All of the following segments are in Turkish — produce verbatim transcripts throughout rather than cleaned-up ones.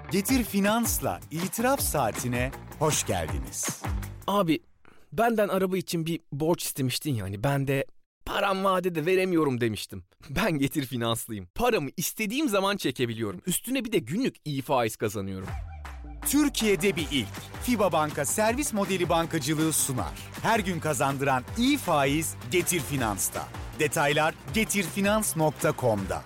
Getir Finans'la İtiraf Saatine hoş geldiniz. Abi benden araba için bir borç istemiştin ya, hani ben de param vadede veremiyorum demiştim. Ben Getir Finanslıyım. Paramı istediğim zaman çekebiliyorum. Üstüne bir de günlük iyi faiz kazanıyorum. Türkiye'de bir ilk. FİBA Banka servis modeli bankacılığı sunar. Her gün kazandıran iyi faiz Getir Finans'ta. Detaylar getirfinans nokta com'da.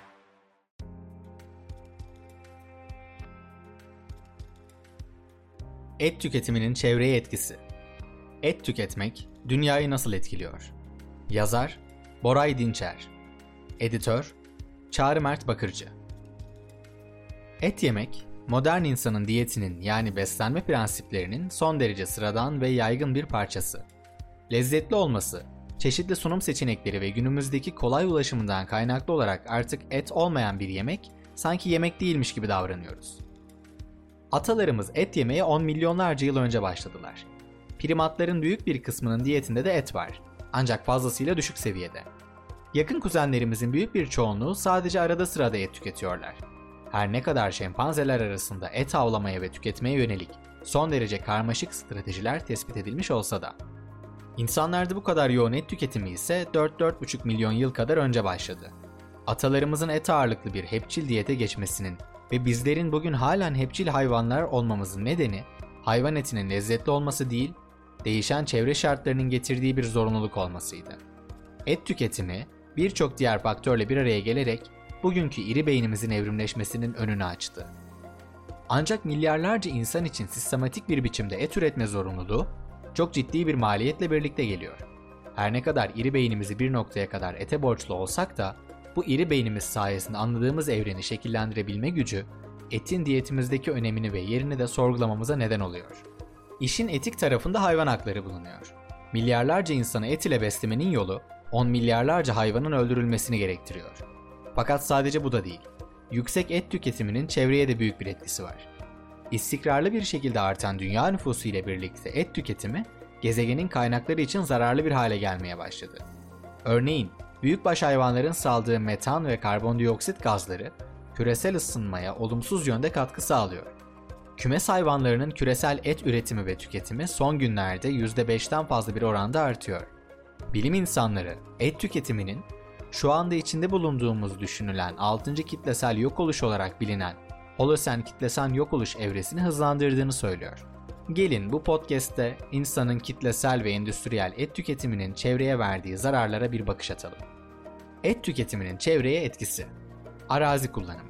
Et tüketiminin çevreye etkisi. Et tüketmek dünyayı nasıl etkiliyor? Yazar Boray Dinçer. Editör Çağrı Mert Bakırcı. Et yemek, modern insanın diyetinin yani beslenme prensiplerinin son derece sıradan ve yaygın bir parçası. Lezzetli olması, çeşitli sunum seçenekleri ve günümüzdeki kolay ulaşımından kaynaklı olarak artık et olmayan bir yemek, sanki yemek değilmiş gibi davranıyoruz. Atalarımız et yemeye on milyonlarca yıl önce başladılar. Primatların büyük bir kısmının diyetinde de et var. Ancak fazlasıyla düşük seviyede. Yakın kuzenlerimizin büyük bir çoğunluğu sadece arada sırada et tüketiyorlar. Her ne kadar şempanzeler arasında et avlamaya ve tüketmeye yönelik son derece karmaşık stratejiler tespit edilmiş olsa da. İnsanlarda bu kadar yoğun et tüketimi ise dört dört buçuk milyon yıl kadar önce başladı. Atalarımızın et ağırlıklı bir hepçil diyete geçmesinin ve bizlerin bugün halen hepçil hayvanlar olmamızın nedeni hayvan etinin lezzetli olması değil, değişen çevre şartlarının getirdiği bir zorunluluk olmasıydı. Et tüketimi birçok diğer faktörle bir araya gelerek bugünkü iri beynimizin evrimleşmesinin önünü açtı. Ancak milyarlarca insan için sistematik bir biçimde et üretme zorunluluğu çok ciddi bir maliyetle birlikte geliyor. Her ne kadar iri beynimizi bir noktaya kadar ete borçlu olsak da bu iri beynimiz sayesinde anladığımız evreni şekillendirebilme gücü etin diyetimizdeki önemini ve yerini de sorgulamamıza neden oluyor. İşin etik tarafında hayvan hakları bulunuyor. Milyarlarca insanı et ile beslemenin yolu on milyarlarca hayvanın öldürülmesini gerektiriyor. Fakat sadece bu da değil. Yüksek et tüketiminin çevreye de büyük bir etkisi var. İstikrarlı bir şekilde artan dünya nüfusu ile birlikte et tüketimi gezegenin kaynakları için zararlı bir hale gelmeye başladı. Örneğin büyükbaş hayvanların saldığı metan ve karbondioksit gazları küresel ısınmaya olumsuz yönde katkı sağlıyor. Kümes hayvanlarının küresel et üretimi ve tüketimi son günlerde yüzde beşten fazla bir oranda artıyor. Bilim insanları et tüketiminin şu anda içinde bulunduğumuz düşünülen altıncı kitlesel yok oluş olarak bilinen Holosen kitlesel yok oluş evresini hızlandırdığını söylüyor. Gelin bu podcast'te insanın kitlesel ve endüstriyel et tüketiminin çevreye verdiği zararlara bir bakış atalım. Et tüketiminin çevreye etkisi. Arazi kullanımı.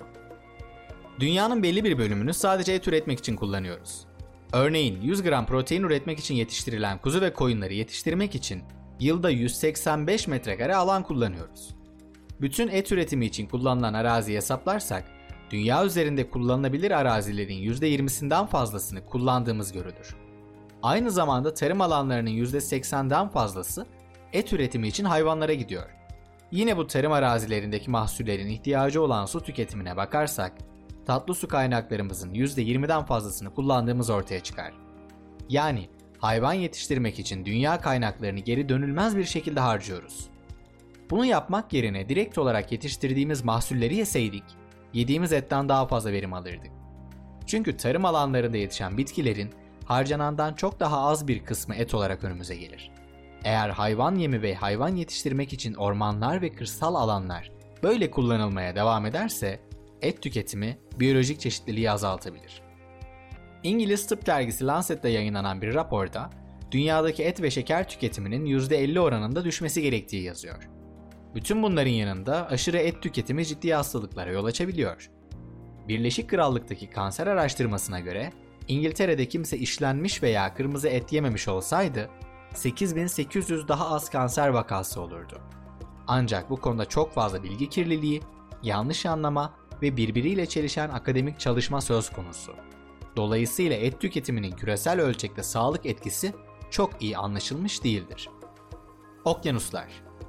Dünyanın belli bir bölümünü sadece et üretmek için kullanıyoruz. Örneğin yüz gram protein üretmek için yetiştirilen kuzu ve koyunları yetiştirmek için yılda yüz seksen beş metrekare alan kullanıyoruz. Bütün et üretimi için kullanılan araziyi hesaplarsak, dünya üzerinde kullanılabilir arazilerin yüzde yirmisinden fazlasını kullandığımız görülür. Aynı zamanda tarım alanlarının yüzde seksenden fazlası et üretimi için hayvanlara gidiyor. Yine bu tarım arazilerindeki mahsullerin ihtiyacı olan su tüketimine bakarsak, tatlı su kaynaklarımızın yüzde yirmiden fazlasını kullandığımız ortaya çıkar. Yani hayvan yetiştirmek için dünya kaynaklarını geri dönülmez bir şekilde harcıyoruz. Bunu yapmak yerine direkt olarak yetiştirdiğimiz mahsulleri yeseydik, yediğimiz etten daha fazla verim alırdık. Çünkü tarım alanlarında yetişen bitkilerin harcanandan çok daha az bir kısmı et olarak önümüze gelir. Eğer hayvan yemi ve hayvan yetiştirmek için ormanlar ve kırsal alanlar böyle kullanılmaya devam ederse, et tüketimi biyolojik çeşitliliği azaltabilir. İngiliz tıp dergisi Lancet'te yayınlanan bir raporda, dünyadaki et ve şeker tüketiminin yüzde elli oranında düşmesi gerektiği yazıyor. Bütün bunların yanında aşırı et tüketimi ciddi hastalıklara yol açabiliyor. Birleşik Krallık'taki kanser araştırmasına göre, İngiltere'de kimse işlenmiş veya kırmızı et yememiş olsaydı, sekiz bin sekiz yüz daha az kanser vakası olurdu. Ancak bu konuda çok fazla bilgi kirliliği, yanlış anlama ve birbiriyle çelişen akademik çalışma söz konusu. Dolayısıyla et tüketiminin küresel ölçekte sağlık etkisi çok iyi anlaşılmış değildir. Okyanuslar.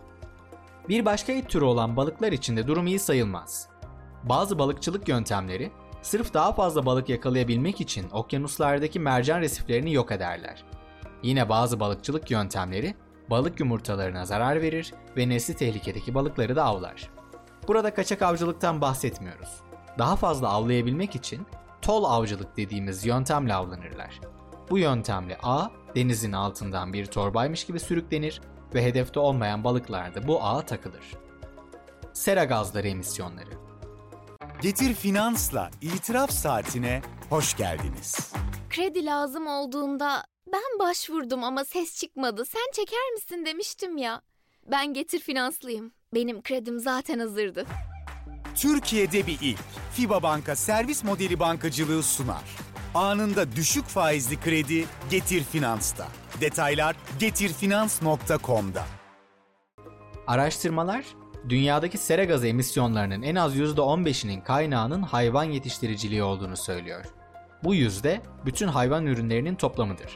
Bir başka et türü olan balıklar için de durum iyi sayılmaz. Bazı balıkçılık yöntemleri sırf daha fazla balık yakalayabilmek için okyanuslardaki mercan resiflerini yok ederler. Yine bazı balıkçılık yöntemleri balık yumurtalarına zarar verir ve nesli tehlikedeki balıkları da avlar. Burada kaçak avcılıktan bahsetmiyoruz. Daha fazla avlayabilmek için tol avcılık dediğimiz yöntemle avlanırlar. Bu yöntemle ağ denizin altından bir torbaymış gibi sürüklenir ve hedefte olmayan balıklar da bu ağa takılır. Sera gazları emisyonları. Getir Finans'la itiraf saatine hoş geldiniz. Kredi lazım olduğunda ben başvurdum ama ses çıkmadı. Sen çeker misin demiştim ya. Ben Getir Finanslıyım. Benim kredim zaten hazırdı. Türkiye'de bir ilk. FIBA Banka servis modeli bankacılığı sunar. Anında düşük faizli kredi Getir Finans'ta. Detaylar getirfinans nokta com'da. Araştırmalar, dünyadaki sera gazı emisyonlarının en az yüzde on beşinin kaynağının hayvan yetiştiriciliği olduğunu söylüyor. Bu yüzde bütün hayvan ürünlerinin toplamıdır.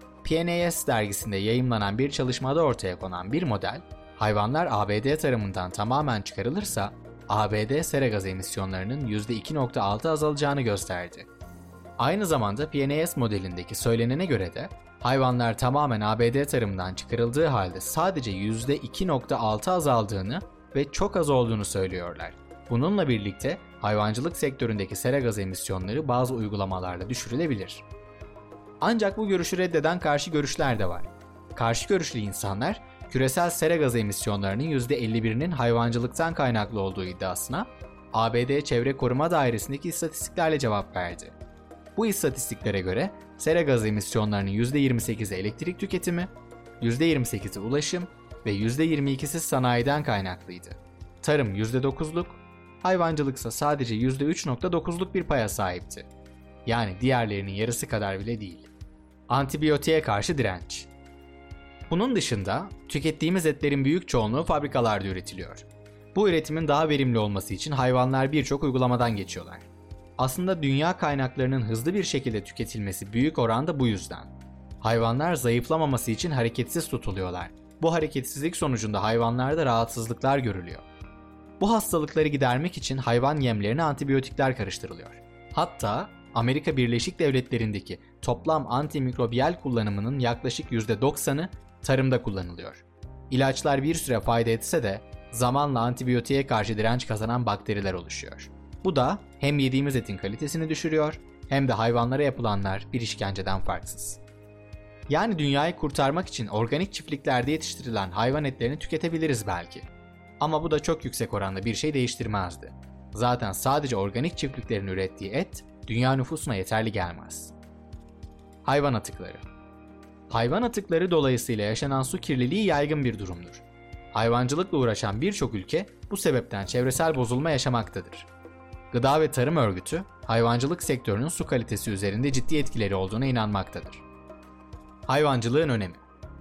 P N A S dergisinde yayımlanan bir çalışmada ortaya konan bir model, hayvanlar A B D tarımından tamamen çıkarılırsa A B D sera gazı emisyonlarının yüzde iki virgül altı azalacağını gösterdi. Aynı zamanda P N A S modelindeki söylenene göre de hayvanlar tamamen A B D tarımından çıkarıldığı halde sadece yüzde iki virgül altı azaldığını ve çok az olduğunu söylüyorlar. Bununla birlikte hayvancılık sektöründeki sera gazı emisyonları bazı uygulamalarla düşürülebilir. Ancak bu görüşü reddeden karşı görüşler de var. Karşı görüşlü insanlar, küresel sera gazı emisyonlarının yüzde elli birinin hayvancılıktan kaynaklı olduğu iddiasına A B D Çevre Koruma Dairesi'ndeki istatistiklerle cevap verdi. Bu istatistiklere göre sera gazı emisyonlarının yüzde yirmi sekizi elektrik tüketimi, yüzde yirmi sekizi ulaşım ve yüzde yirmi ikisi sanayiden kaynaklıydı. Tarım yüzde dokuzluk, hayvancılıksa sadece yüzde üç virgül dokuzluk bir paya sahipti. Yani diğerlerinin yarısı kadar bile değil. Antibiyotiğe karşı direnç. Bunun dışında tükettiğimiz etlerin büyük çoğunluğu fabrikalarda üretiliyor. Bu üretimin daha verimli olması için hayvanlar birçok uygulamadan geçiyorlar. Aslında dünya kaynaklarının hızlı bir şekilde tüketilmesi büyük oranda bu yüzden. Hayvanlar zayıflamaması için hareketsiz tutuluyorlar. Bu hareketsizlik sonucunda hayvanlarda rahatsızlıklar görülüyor. Bu hastalıkları gidermek için hayvan yemlerine antibiyotikler karıştırılıyor. Hatta Amerika Birleşik Devletleri'ndeki toplam antimikrobiyal kullanımının yaklaşık yüzde doksanı tarımda kullanılıyor. İlaçlar bir süre fayda etse de zamanla antibiyotiğe karşı direnç kazanan bakteriler oluşuyor. Bu da hem yediğimiz etin kalitesini düşürüyor hem de hayvanlara yapılanlar bir işkenceden farksız. Yani dünyayı kurtarmak için organik çiftliklerde yetiştirilen hayvan etlerini tüketebiliriz belki. Ama bu da çok yüksek oranda bir şey değiştirmezdi. Zaten sadece organik çiftliklerin ürettiği et dünya nüfusuna yeterli gelmez. Hayvan atıkları. Hayvan atıkları dolayısıyla yaşanan su kirliliği yaygın bir durumdur. Hayvancılıkla uğraşan birçok ülke bu sebepten çevresel bozulma yaşamaktadır. Gıda ve Tarım Örgütü, hayvancılık sektörünün su kalitesi üzerinde ciddi etkileri olduğuna inanmaktadır. Hayvancılığın önemi.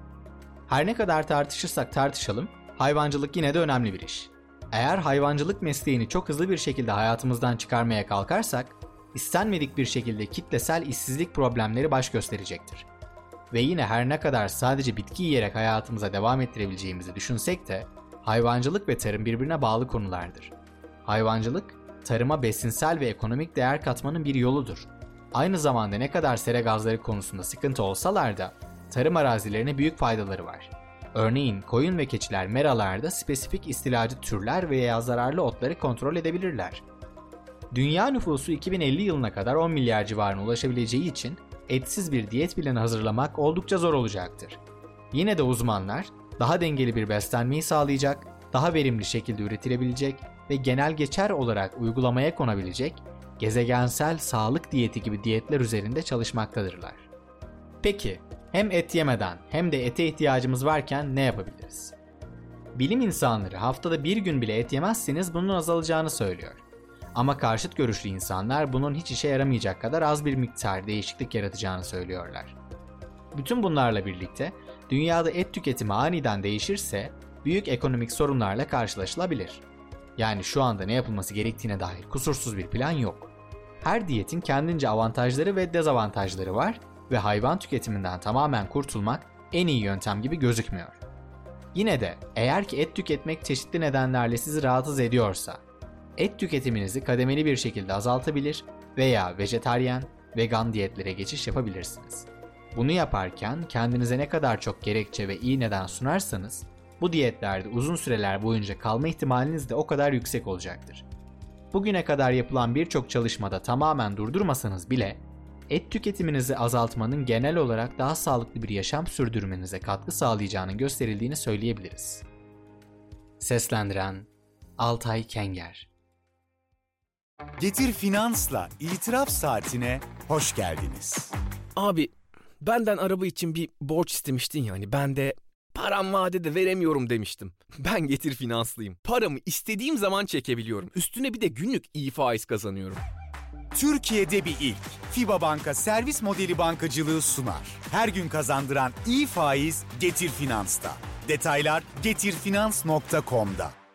Her ne kadar tartışırsak tartışalım, hayvancılık yine de önemli bir iş. Eğer hayvancılık mesleğini çok hızlı bir şekilde hayatımızdan çıkarmaya kalkarsak, istenmedik bir şekilde kitlesel işsizlik problemleri baş gösterecektir. Ve yine her ne kadar sadece bitki yiyerek hayatımıza devam ettirebileceğimizi düşünsek de, hayvancılık ve tarım birbirine bağlı konulardır. Hayvancılık, tarıma besinsel ve ekonomik değer katmanın bir yoludur. Aynı zamanda ne kadar sera gazları konusunda sıkıntı olsalar da, tarım arazilerine büyük faydaları var. Örneğin koyun ve keçiler meralarda spesifik istilacı türler veya zararlı otları kontrol edebilirler. Dünya nüfusu iki bin elli yılına kadar on milyar civarına ulaşabileceği için etsiz bir diyet planı hazırlamak oldukça zor olacaktır. Yine de uzmanlar daha dengeli bir beslenmeyi sağlayacak, daha verimli şekilde üretilebilecek ve genel geçer olarak uygulamaya konabilecek gezegensel sağlık diyeti gibi diyetler üzerinde çalışmaktadırlar. Peki, hem et yemeden hem de ete ihtiyacımız varken ne yapabiliriz? Bilim insanları haftada bir gün bile et yemezseniz bunun azalacağını söylüyor. Ama karşıt görüşlü insanlar bunun hiç işe yaramayacak kadar az bir miktar değişiklik yaratacağını söylüyorlar. Bütün bunlarla birlikte dünyada et tüketimi aniden değişirse büyük ekonomik sorunlarla karşılaşılabilir. Yani şu anda ne yapılması gerektiğine dair kusursuz bir plan yok. Her diyetin kendince avantajları ve dezavantajları var ve hayvan tüketiminden tamamen kurtulmak en iyi yöntem gibi gözükmüyor. Yine de eğer ki et tüketmek çeşitli nedenlerle sizi rahatsız ediyorsa, et tüketiminizi kademeli bir şekilde azaltabilir veya vejetaryen, vegan diyetlere geçiş yapabilirsiniz. Bunu yaparken kendinize ne kadar çok gerekçe ve iyi neden sunarsanız, bu diyetlerde uzun süreler boyunca kalma ihtimaliniz de o kadar yüksek olacaktır. Bugüne kadar yapılan birçok çalışmada tamamen durdurmasanız bile et tüketiminizi azaltmanın genel olarak daha sağlıklı bir yaşam sürdürmenize katkı sağlayacağının gösterildiğini söyleyebiliriz. Seslendiren Altay Kenger. Getir Finans'la itiraf saatine hoş geldiniz. Abi benden araba için bir borç istemiştin yani ben de param vadede veremiyorum demiştim. Ben Getir Finanslıyım. Paramı istediğim zaman çekebiliyorum. Üstüne bir de günlük iyi faiz kazanıyorum. Türkiye'de bir ilk. FIBA Banka servis modeli bankacılığı sunar. Her gün kazandıran iyi faiz Getir Finans'ta. Detaylar getir finans nokta com'da.